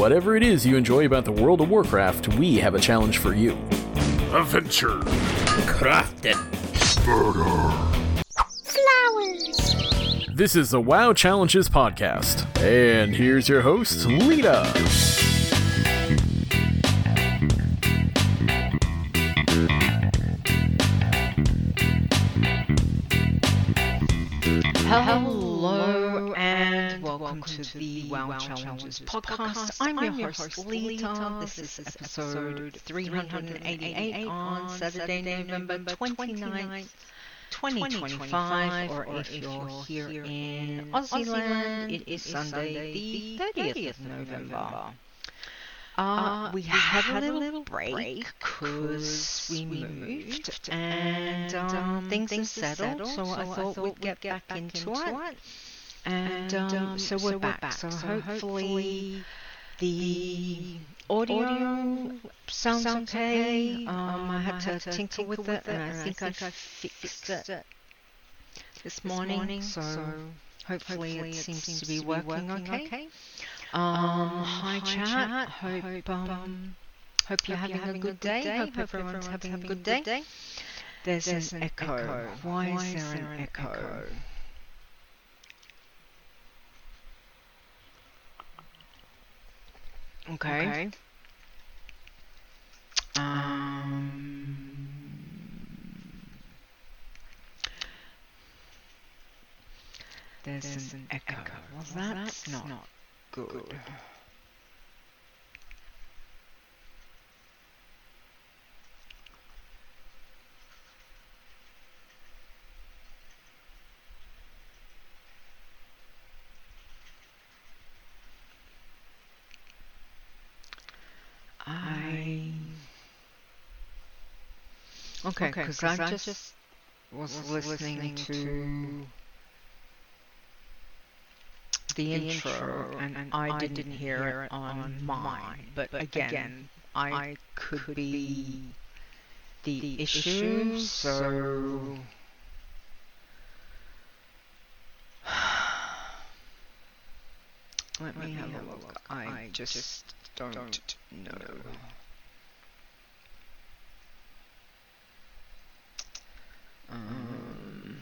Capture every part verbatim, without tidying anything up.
whatever it is you enjoy about the World of Warcraft, we have a challenge for you. Adventure. Crafting. Murder. Flowers. This is the WoW Challenges podcast, and here's your host, Lita. Hello and welcome to the WoW Challenges podcast. I'm your host Lita. This is episode three hundred eighty-eight on Saturday, November twenty-ninth, twenty twenty-five, or if you're here in Aussie land, it is Sunday the thirtieth of November. Uh, we had a little break because we moved and um, things have settled, so I thought we'd get back into it. And um, so we're back. So hopefully the audio sounds okay. Um, I had to tinker with it, and I think I fixed it this morning. So hopefully it seems to be working okay. Um, um, hi chat. Hope um, hope you're having a good day. Hope everyone's having a good day. There's, There's an, an echo. echo. Why, Why is there, there an echo? echo? Okay. okay. Um. There's, There's an, an echo. echo. Well, well that's, that's not. not Good. Good. I okay because okay, I just, just was, was listening, listening to. to The intro, the intro and, and I, didn't, didn't hear it on, on mine, but, but again, again I, I could, could be the, the issue, issue, so let, let me have, have a look. look. I, I just, just don't, don't know. know. Um...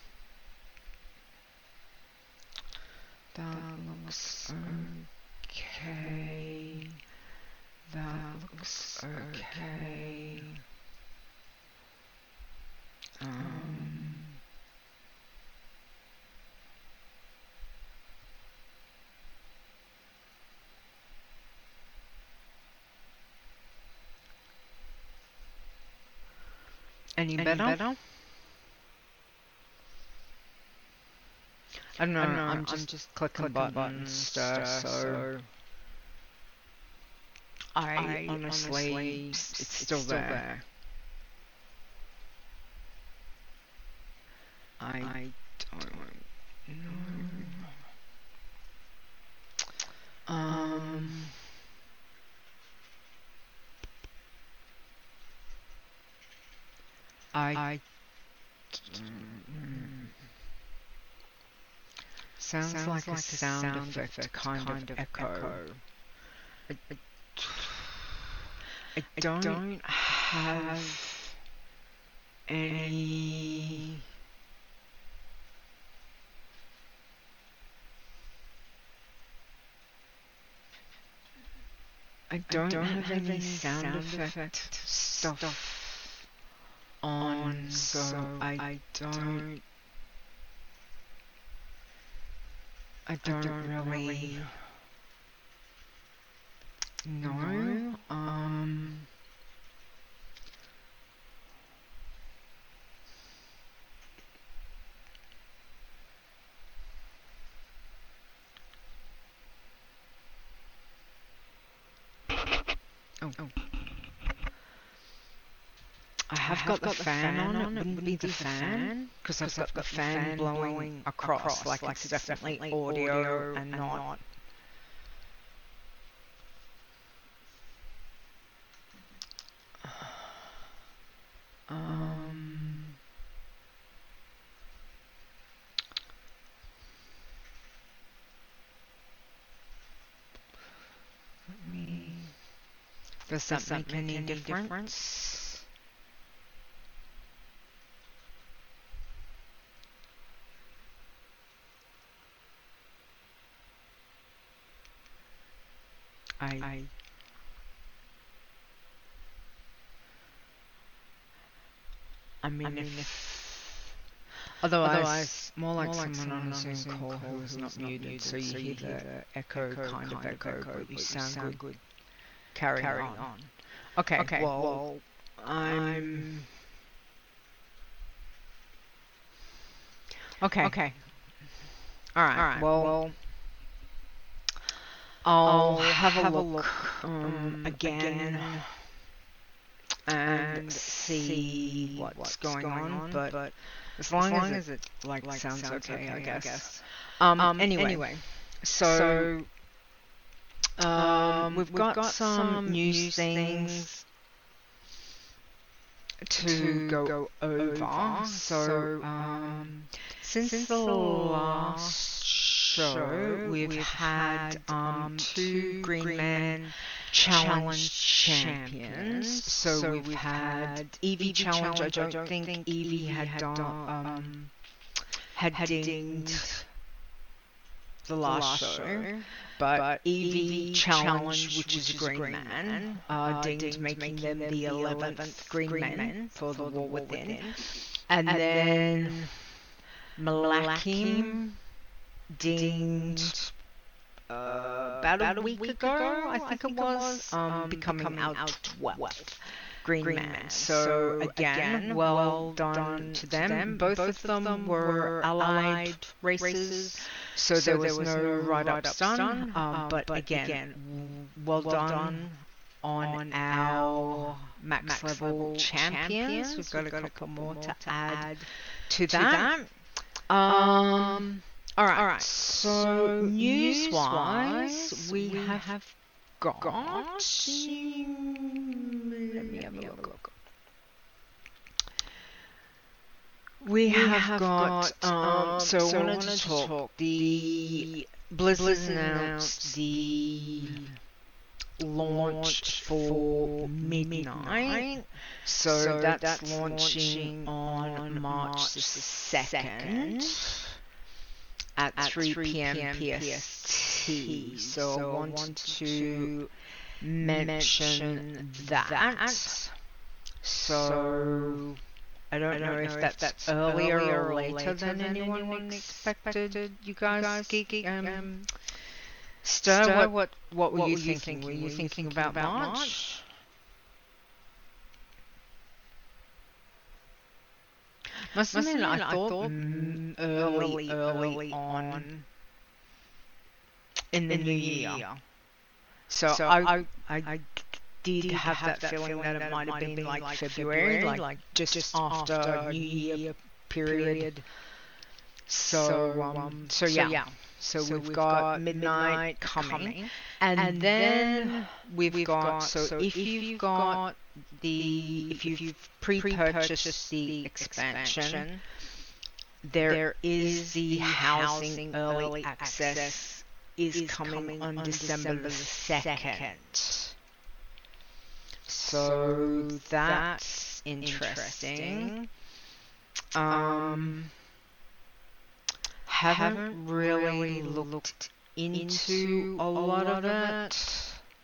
That looks okay. That looks okay. Um. Any better? Any better? I don't know, I don't know I'm, I'm just, just clicking, clicking buttons, buttons stuff, so, so I, I honestly, honestly it's, it's still, still there. there. I, I don't know. Um, I, I mm, Sounds, Sounds like, like a sound, sound effect, effect kind, kind of, of echo. echo. I, I, I, don't I don't have any... I don't, I don't have, have any sound, sound effect stuff, stuff on, so, so I, I don't... I don't, I don't really, really know. Um, oh, oh. I have, I have got, got the fan, fan on. It wouldn't be the fan because I've, I've got the fan, fan blowing, blowing across. across. Like, like it's definitely, definitely audio, audio and, and not. not um. Does that, Does that make, make any difference? difference? I, I I mean, I mean if, if otherwise, otherwise more like, more like someone, someone on a Zoom call who is not muted, muted, so you, so you hear the echo, echo kind, kind of echo, echo but you sound, sound good. Carrying, carrying on. on. Okay, okay. Well, well I'm. Okay. Okay. All right. All right. Well, well I'll, I'll have, have a look, look um, again. again. And see what's, what's going, going on, on but, but as long as, long as it, it like, like sounds, sounds okay, okay, I guess. I guess. Um, um, anyway, anyway, so, so um, we've, we've got, got some news things to, to go, go over. over. So, um, since, since the last show, we've, we've had um, two Green Men Challenge champions. So, so we've, we've had Evie Challenge. Challenge. I don't, don't think, think Evie had done, um, had, had dinged the last, the last show, show. But, but Evie Challenge, which is a Green Man, man uh, uh, dinged, dinged making, making them the eleventh Green Men for the War Within. Within. And, and then Malakim dinged Uh, about, about a week, week ago, ago, I think, I think it was, um, um, becoming, becoming our twelfth Green, Green Man. Man. So, so again, well, well done, done to them. them. Both, Both of them were allied races, races. So, so there was, there was no write-ups done. done. Um, um, but, but again, again well, well done on, on our max, max level champions. champions. We've got, We've got a couple more to add to that. To that. Um... All right. All right. So, news-wise, we, we have, have got. got let me have a look. We, we have, have got. got um, so, so I wanted to talk. talk the Blizzard, Blizzard announced the launch for Midnight. So, so that's, that's launching on March the second. At, at three p.m. P S T. So, so I want, want to mention that. that. So I don't, I don't know, know if that's, that's earlier, earlier or later, later than, than anyone, anyone expected. expected. You guys, guys geeky, um, um, Stir, Stir, what, what, what were what you were thinking? thinking? Were you, were you thinking, thinking about, about March? March? Must admit, I, I thought mm, early, early, early on in the, in the new year. year. So, so I, I, I did, did have, have that, that feeling that it might have been, been like, like February, February, like just, just after, after New Year, year period. period. So, um, so yeah. So, yeah. So, so we've, we've got, got Midnight coming, coming. And, and then we've, we've got, got so, so if you've got the if you've, if you've pre-purchased the expansion, expansion there, there is the housing early access, access is, is coming, coming on, on December the second. So that's interesting. Um, haven't, haven't really looked into a lot of it.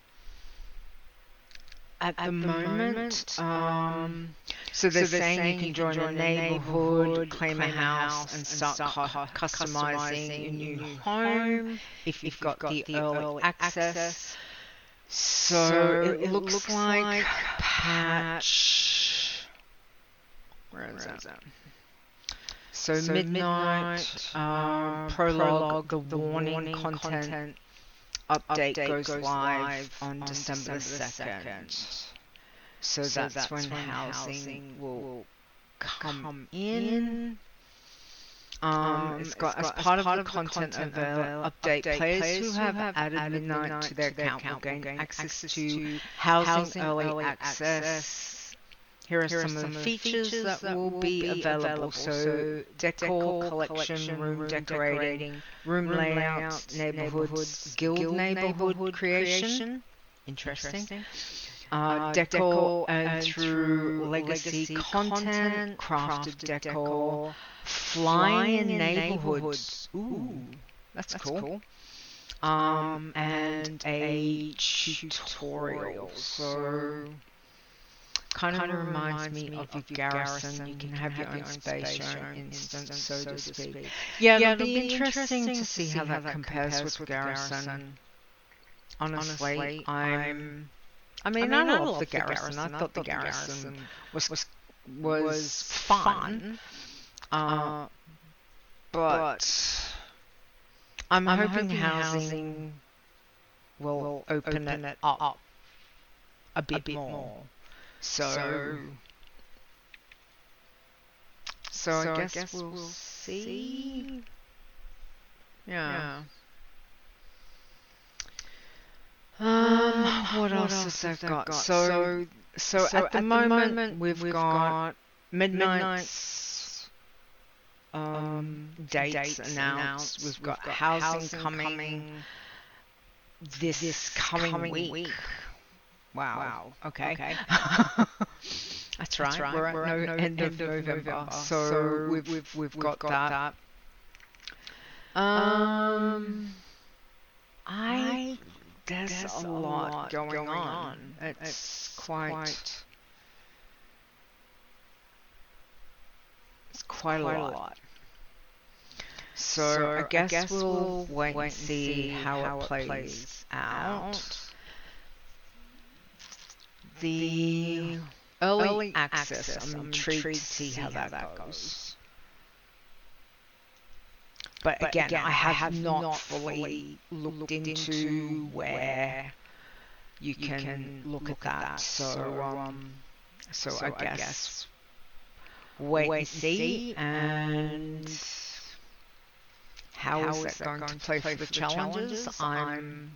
At, At the, the moment, moment um, so they're, so they're saying, saying you can join, join a neighborhood, neighborhood claim, claim a house, and start, and start cu- customizing your new home if you've, if got, got the, the early access. access. So, so it, it looks, looks like patch. Where is that? that? So, so midnight, midnight um, prologue, the, the warning, warning content. content Update, update goes, goes live on, on December the second. So, so that's, that's when, when housing will come, come in. Um, um, it's got, it's got as part, as part of the content, content of the update, update players, players who have, have added Midnight, midnight to their account will gain, gain access, access to housing, housing early, early access. access. Here are, Here some, are some of the features, features that, that will be available. available. So, decor, decor collection, room, room decorating, room layout, neighborhoods, guild, guild neighborhood, neighborhood creation. creation. Interesting. Interesting. uh, decor and through legacy content, crafted decor, flying in neighborhoods. Ooh, that's cool. Um, and a tutorial. So kind of reminds me of your garrison. You can have your own space, your own instance, so to speak. Yeah, it'll be interesting to see how that compares with garrison. Honestly, I'm. I mean, I, mean, I love the garrison. I thought the garrison was was was fun, uh, but I'm hoping housing will open it up a bit more. So, so I guess we'll see. Yeah. Um, what else has they've got? So, so at the moment we've got Midnight's um dates announced. We've got housing coming this coming week. Wow. Okay. That's right. We're at no end of November, so we've we've we've got that. Um, I. There's, There's a lot, lot going, going on. on. It's, it's quite, quite. It's quite, quite a lot. lot. So, so I, guess I guess we'll wait and see how, how it plays, plays out. out. The early, early access, access, I'm intrigued to see how that, that goes. goes. But, but again, again, I have, I have not, not fully looked, looked into where you can, can look, look at that. that. So, um, so, so I, guess I guess wait, wait and see. And how, how is that going, going to play for the, for the challenges? challenges? I'm.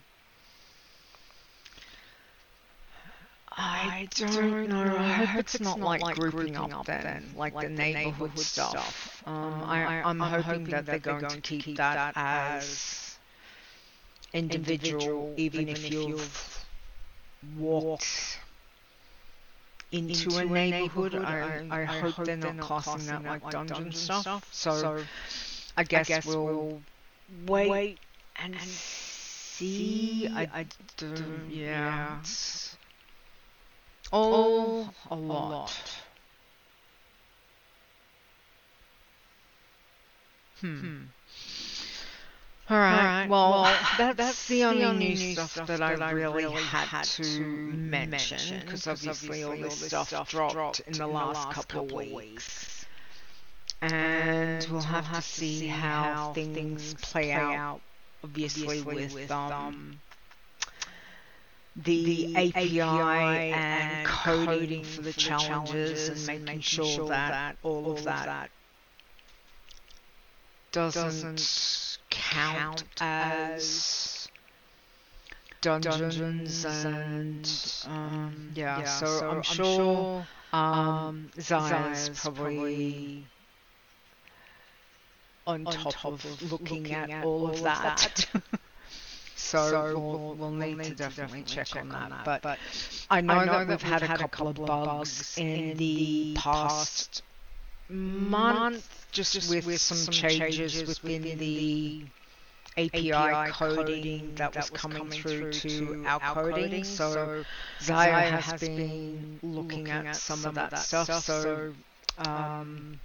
I don't know. I hope it's not like grouping up then, like the neighborhood stuff. Um, I, I'm hoping that they're going to keep that as individual, even if you've walked into a neighborhood. I, I hope they're not classing that like dungeon stuff. So I guess we'll wait and see. I don't. Yeah. All a lot. a lot. Hmm. hmm. All right. All right. Well, well that's, that's the only, the only new stuff, stuff that, that I really, really had, had to mention, because obviously, obviously all this stuff, stuff dropped, dropped in the last, last couple of weeks. weeks. And, and we'll have, we'll have to see how things play out, obviously, with, with um. The, the A P I and coding for the challenges and making, making sure, sure that all of that, that doesn't, doesn't count as dungeons and um, yeah, yeah. So, so I'm, I'm sure um, Zaya's probably on top, on top of looking, looking at, at all of that. that. So, so we'll, we'll, need, we'll need to definitely, definitely check, check on that. that. But, but I know, I know that we've had, had a couple of bugs in the past month, just, just with, with some, some changes within the A P I coding that was coming through to our coding. So Zaya has been looking at some of that stuff. So um,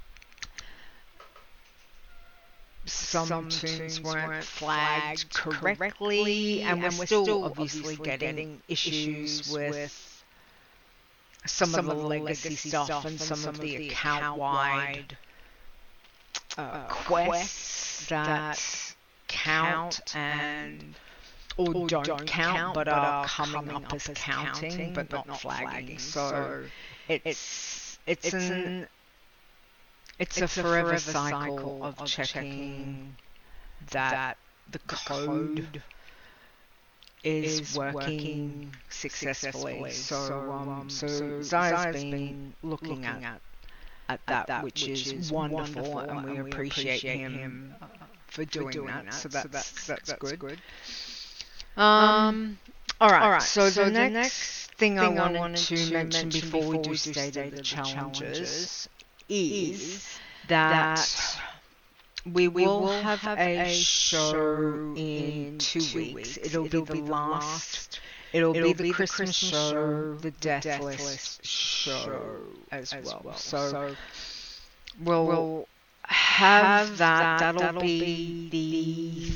Some, some tunes weren't, weren't flagged correctly, correctly and, we're and we're still obviously getting, getting issues with some, some of the legacy stuff, stuff and some, some of the account-wide uh, uh, quests that count and or, or don't, don't count, but are coming up as counting, but not flagging. So it's it's, it's an It's, it's a, forever a forever cycle, cycle of, of checking, checking that, that the code is, is working, working successfully. So, um, so, so Zaya's been, been looking, looking at, at, that, at that, which, which is wonderful, wonderful and, we and we appreciate him for doing, for doing that. that. So that's, so that's, that's, that's good. good. Um, all right. All right. So, so the, the next thing I wanted, wanted to mention, mention before, before we do state of the challenges is that, that we will, will have, have a show in two weeks. weeks. It'll, It'll be the last. It'll, It'll be the be Christmas, Christmas show, the Death, Death List show as, as well. well. So, so we'll, we'll have that. That'll, that'll be the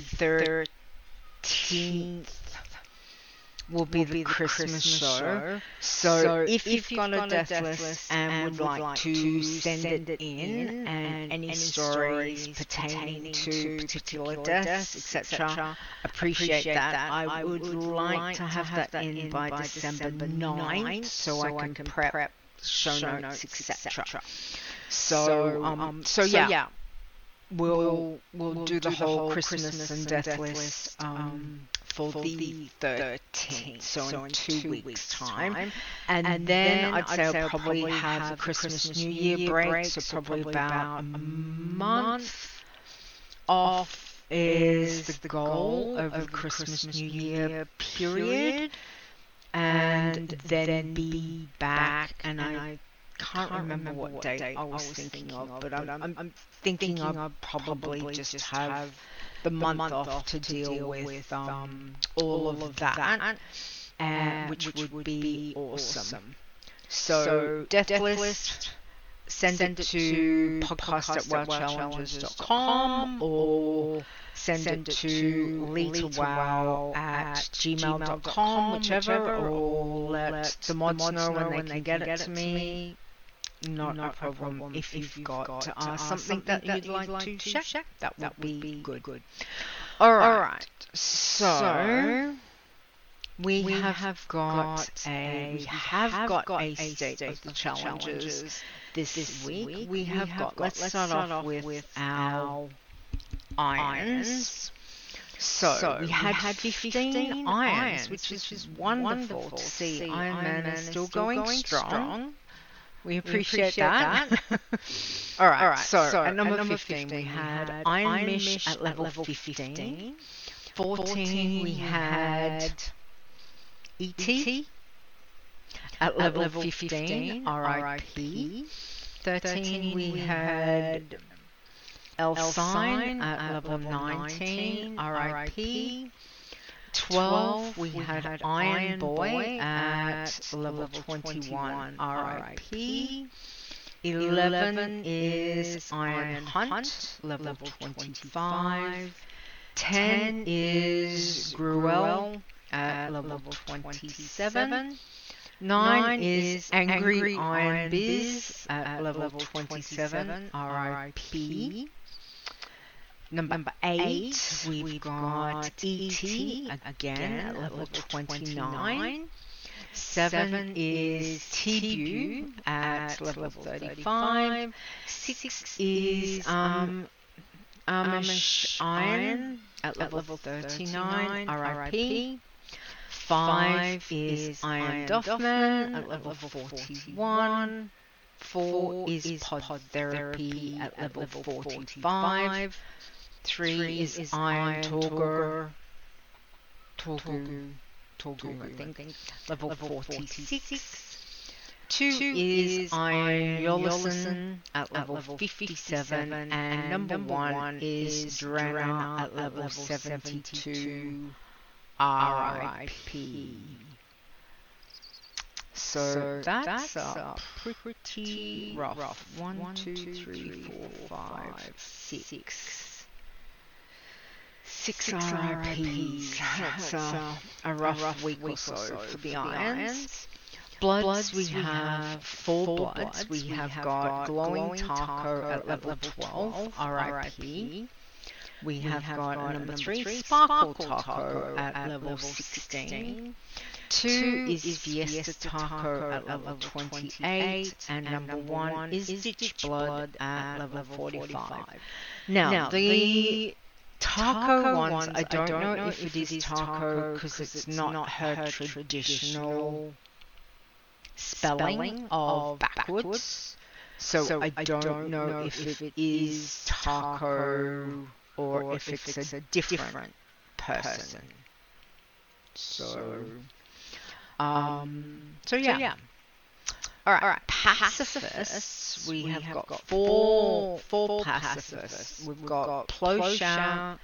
thirteenth. Will be, will the, be the Christmas, Christmas show. show. So, so if, if you've got, got a death, death list and, and would like, like to send it in, and any, any stories pertaining to particular deaths, et cetera, appreciate that. I would like to have that in by December ninth, so I can prep show notes, et cetera. So, um, so yeah, we'll we'll do the whole Christmas and death list. Um, For, for the thirteenth, so, so in two, two weeks' time. time. And, and then, then I'd say I'll, I'll probably have the Christmas, Christmas New Year break, break so, so probably about a month off is the goal of the Christmas New Year period. And then be back, and I can't remember what date I was thinking of, but I'm, I'm, I'm thinking I'll probably just have the month, month off, off to deal, deal with, with um, all of that, uh, which, which would be awesome. So, so Death, Death List, send, send it to podcast at wow challenges dot com or send, send it to letawow at gmail dot com, whichever, or let the mods know when they can get it to me. Not, Not a problem. problem. If, if you've got, got to ask something that, that you'd like, like to check, check, that would, that would be, be good. good. All right. All right. So, so we, we have, have got a we have, have got, got a state, state of the challenges, challenges this, this week. week. We have, have got. got let's, let's start, start off with, with our irons. So, so we had, had fifteen irons, which is just wonderful, wonderful to see Iron Man is still going, going strong. strong. We appreciate, we appreciate that. that. All right. All right. So, so at number, at number fifteen, fifteen, we had Iron Mish at level fifteen. fourteen, we had E T at level, level fifteen. R I P. thirteen, we had Elsign at level nineteen. R I P. twelve, we, we had, had Iron Boy at level twenty-one, R I P. eleven is Iron Hunt, level twenty-five. ten is Gruel at level twenty-seven. nine is Angry Iron Biz at level twenty-seven, R I P. Number eight, we've, we've got E T again at level twenty-nine. Seven is T-Bu at level thirty-five. Six is um, Amish Iron at level thirty-nine, R I P. Five is Iron Doffman at level forty-one. Four is Pod Therapy at level forty-five. Three is, is Iron Torgur, Torgu, Torgu, I think, think level, level forty-six. Two, Two is Iron Yollison at level, level fifty-seven, and, and number one, one is Drana at level seventy-two, R I P. So, so that's, that's a pretty rough. rough. One, One two, two, three, four, five, six. Six, Six R I Ps. That's uh, a rough, rough week, week or so, so for the irons. Bloods, bloods we have four bloods. bloods. We, we have, have got Glowing Taco at level twelve, R I P. We, we have, have got, got number three, Sparkle Taco at, at level sixteen. Two is Fiesta Taco at level twenty-eight, and number one is Ditch Blood at level forty-five. Now, now the Taco, taco ones, ones, I don't, I don't know, know if, if it is taco because it's, it's not, not her traditional spelling of backwards. So, so I, don't I don't know if, if it is taco or, or if, if it's, it's a different person. person. So, Um, so yeah. So, yeah. All right, all right. Pacifists, we, we have, have got, got four, four pacifists. We've got Plowshare,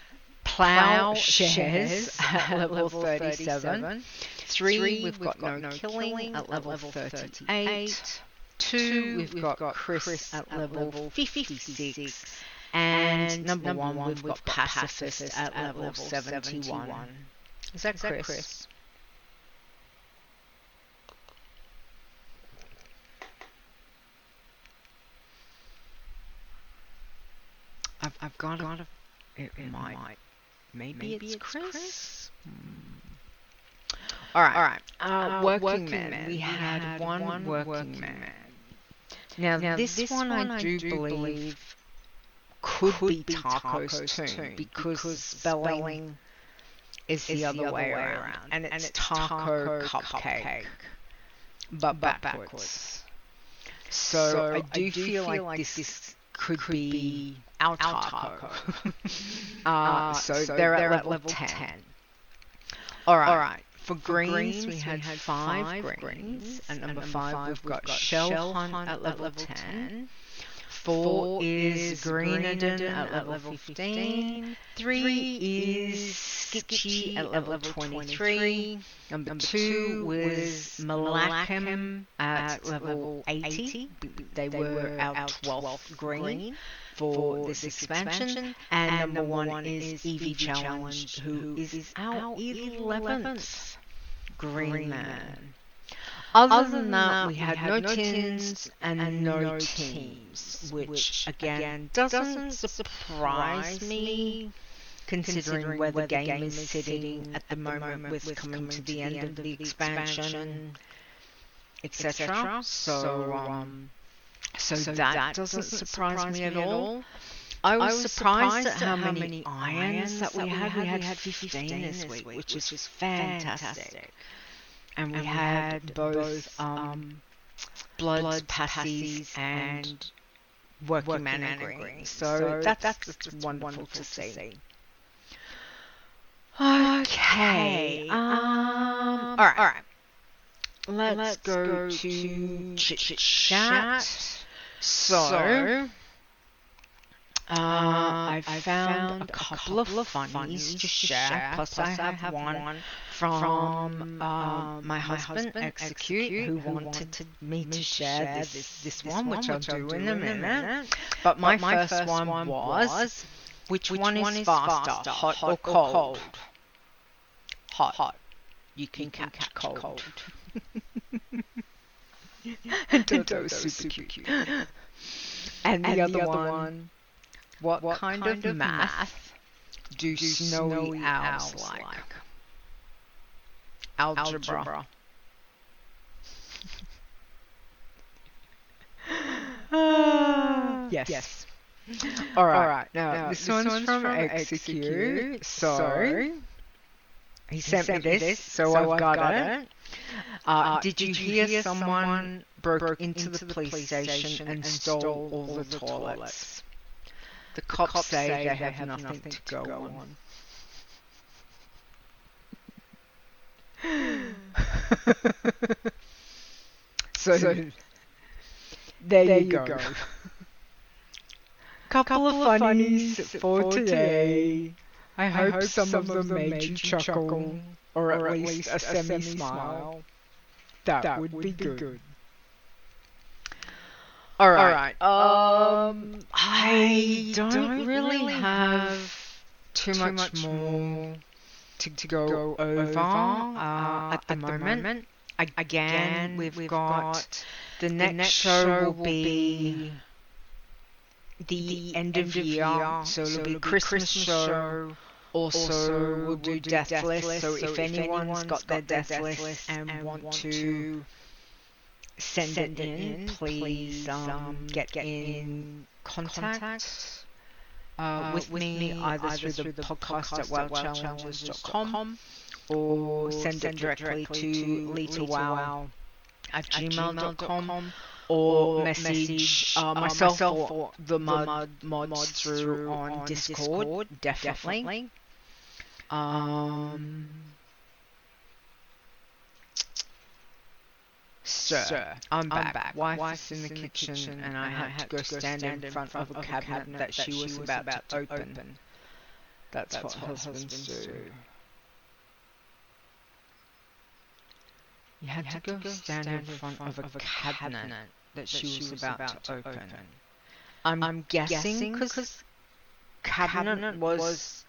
Plowshares at level thirty-seven. Three, we've got No Killing at level thirty-eight. Two, we've got Chris at level fifty-six. And number one, we've got Pacifist at level seventy-one. Is that Chris? I've, I've got, got a, it, it might, might, maybe, maybe it's, it's Chris? Chris? Hmm. All right, all right. Uh, uh, working, working man. man. We had, had one, one working, working man. man. Now, now this, this one, one I do believe could, could be Taco's too, because, because spelling is the, is other, the other way around, around. And, it's and it's Taco, Taco Cupcake, cupcake, but, but backwards. backwards. So, so I, do I do feel, feel like this, this could, could be our Taco. uh, uh, so, so they're, they're at level ten. ten. All right. All right. For, For greens, greens, we had, we had five, five greens, greens. And number, and number five, five, we've got, got Shell, Shell Hunt, Hunt at level ten. ten. Four is Greenaden at level fifteen. Three is Skitchy at level twenty-three. Number, number two was Malachem at level eighty. They were our twelfth green for this expansion. And number one is Evie Challenge, who is our eleventh green man. Other, Other than that, that we had, had no tins and, and no teams, which, which again doesn't surprise me, considering where the game is sitting at the moment with coming to the end of the expansion, et cetera. So, um, so that doesn't surprise me at all. I was, I was surprised, surprised at how many irons that we had. We had fifteen this week, which is just fantastic. And we, and we had, had both um, Bloods, Bloods Passies, and Working, working Man and Green. green. So, so that's, that's just wonderful, wonderful to see. see. Okay. Um, um, all right. All right. Let's, Let's go, go to Chit Chit Chat. So, so uh, I found, found a couple, couple of funnies to share. Plus, plus I have, have one, one from, from uh, my, husband, husband Execute, Execute, who, who wanted to, me to share this, this, this one, which I'll do in a minute. But my, but my first one was, which, which one, one is faster, faster hot, hot or cold? cold? Hot. Hot. You can, you can catch, catch cold. cold. And Toto was super cute. cute. And the, and other, the other one, one what, what kind, kind of, of math, math do, do snowy, snowy owls, owls like? like? Algebra. Algebra. uh, yes. yes. All right. All right. Now, now this, this one's, one's from, from Execute. Execute. So, so he, sent he sent me this, so, so I've, I've got, got it. it. Uh, uh, did, you did you hear, hear someone broke, broke into, into the police station and stole all the toilets? toilets? The cops, the cops say, say they have, have nothing, nothing to go, go on. so, so there, there you go. go. Couple, Couple of funnies for today. today. I, hope I hope some, some of them made you chuckle, chuckle or, or at least a semi-smile. That, that would, would be good. good. All right. All right. Um, I don't, don't really have too much, much more to, to go, go over uh, uh, at the, at moment. the moment. I, again, we've, we've got, got the next, the next show will be the, the end of year, year. So it'll so be Christmas, Christmas show. Also, also we'll do, we'll do death, death list. list. So, so if, if anyone's, anyone's got their death, death list, list and, and want to send, send it in, please um, get, get in contact, contact uh, with, with me either, either through the podcast at wow challenges dot com or send it directly to litawow at gmail dot com or message uh, myself or the mod mods through on Discord, definitely. Um, Sir, I'm back. back. Wife, Wife is in the, in the kitchen, kitchen and I had, had to go stand in front, front of a cabinet, cabinet that she was about, about to open. open. That's, That's what, what husbands, husbands do. do. You had, you had to go, to go stand, stand in front, front of a cabinet, cabinet that, that she was about, about to open. open. I'm, I'm guessing because cabinet, cabinet was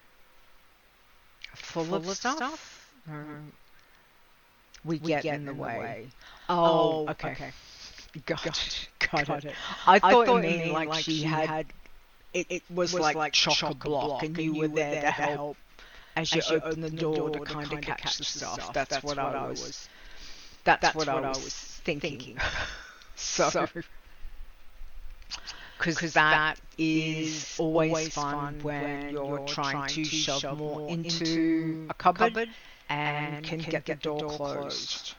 full, full of stuff. stuff. Um, we, we get, get in the way. way. Oh, oh okay. okay. Got, got, got, got it. it. I thought, I thought it meant like, like she had, had it, it was, was like, like chock-a-block and you were there to help as you, as you open the door, door to kind of catch, catch the stuff. stuff. That's, that's what, what I was. was that's, that's what, what I was thinking. thinking. so, because that is always fun when you're trying to shove more into a cupboard and can, can get, get the door, door closed. closed.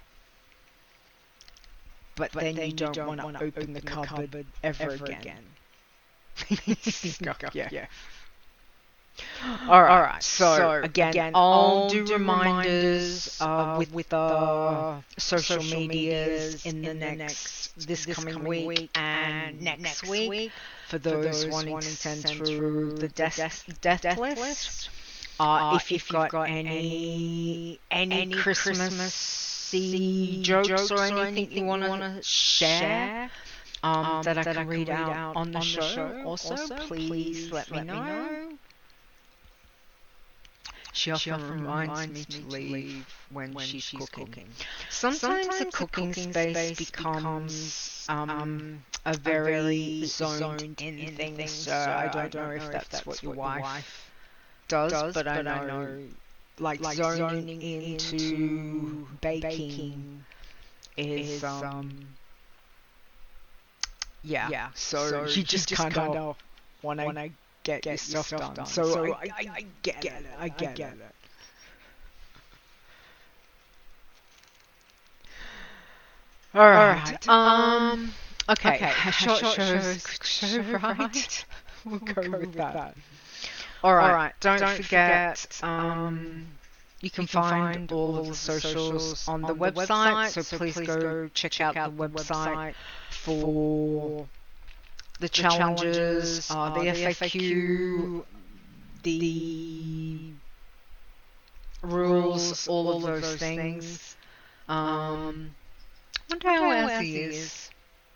But, but then, then you don't, don't want to open the cupboard, cupboard ever, ever again. again. yeah. yeah. All right. All right. So, so again, again, I'll do reminders uh, with, with the social, social medias in the next this, this coming, coming week and next, next week, week for those, for those wanting to send through the death, death, death list. list. Uh, if, you've, if you've got, got any any, any Christmassy jokes, jokes or anything, anything you want to share um, um, that, I that I can read out, out on the, on show, the show, also, also please, please let, let me know. know. She often, she often reminds, reminds me to leave when, when she's, she's cooking. cooking. Sometimes, Sometimes the cooking, cooking space becomes um, um, a very zoned in, in thing, so I don't, I don't know if that's, that's what your wife, wife does, does but, but I know, know like, like zoning, zoning into baking, baking is um, um yeah, yeah. So, so you just, just kind of want to get, get your stuff, stuff done. done. So, so I, I, I get, get it. I get, I get it. it. All right. All right. Um. Okay. okay. Short, short shows, shows, show, right? We'll go, we'll go with, with that. that. All right. All right. Don't, Don't forget, forget um, you can, you can find, find all of the socials on, on the website, website so, so please, please go check, check out, out the website for the, the challenges, uh, the, uh, the F A Q, the rules, all, all of those, those things. things. Um, I wonder how Azzy is.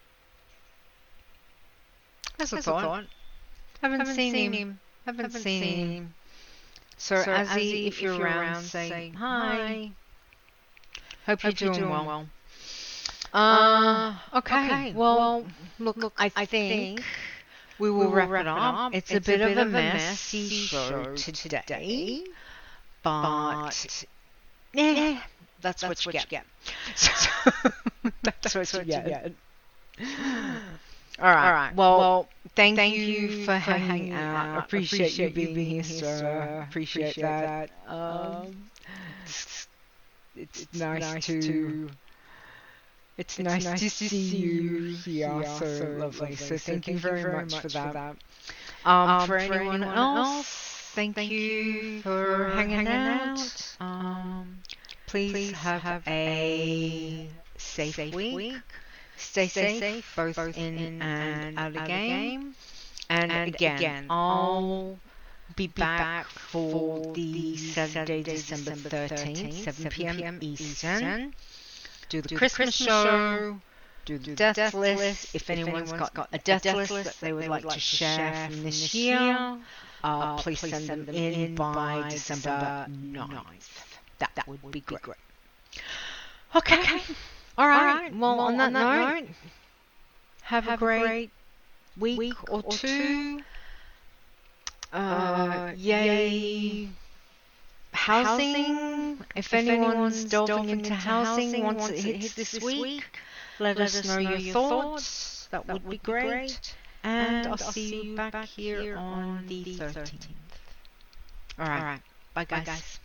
That's a thought. thought. Haven't, Haven't seen, seen him. him. Haven't, Haven't seen, seen him. So, so Azzy, Azzy, if you're, if you're around, around, say, say hi. Hope, Hope you're, you're doing well. well. Uh, okay. okay. Well, well, look, look I, I think we will, we will wrap, wrap it up. up. It's, it's a, bit a bit of a messy show today, today but yeah, that's, that's what you what get. You get. that's, that's what you get. get. All right. All right. Well, well thank, thank you for hanging out. out. Appreciate, Appreciate you being here, sir. Appreciate, Appreciate that. that. Um, it's, it's, it's nice, nice to... to It's, it's nice, nice to see you here, yeah, so, so lovely. lovely. So, so thank, thank you very, very much, much for that. For, that. Um, um, for, for anyone, anyone else, thank, thank you for hanging out. out. Um, please, please have, have a safe, safe week. week. Stay, Stay safe, both, both in, in and out of the game. game. And, and again, again, I'll be back, back for the Saturday, December thirteenth, seven p.m. Eastern. Do the do Christmas, Christmas show, do the death, death list. list. If, if anyone's, anyone's got, got a death, death list that they would like, like to share from this year, year uh, uh, please, please send, send them in by December ninth. That, that would be great. great. Okay. okay. All right. All right. Well, well on, that on that note, have, have a great, great week, week or, or two. Uh, uh, yay. Housing, housing. If, if anyone's, anyone's delving, delving into, into housing, housing once it hits this week, week let, let us know, know your thoughts. That, that would be great. great. And, and I'll see you back, back here on the thirteenth. All right. All right. Bye, guys. Bye, guys.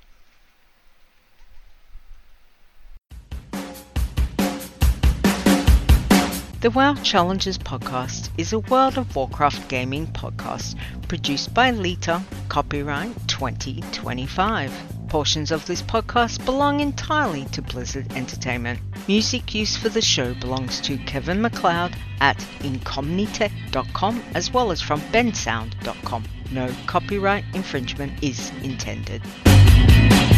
The WoW Challenges podcast is a World of Warcraft gaming podcast produced by Lita, copyright twenty twenty-five. Portions of this podcast belong entirely to Blizzard Entertainment. Music used for the show belongs to Kevin MacLeod at incomnitech dot com as well as from bensound dot com. No copyright infringement is intended.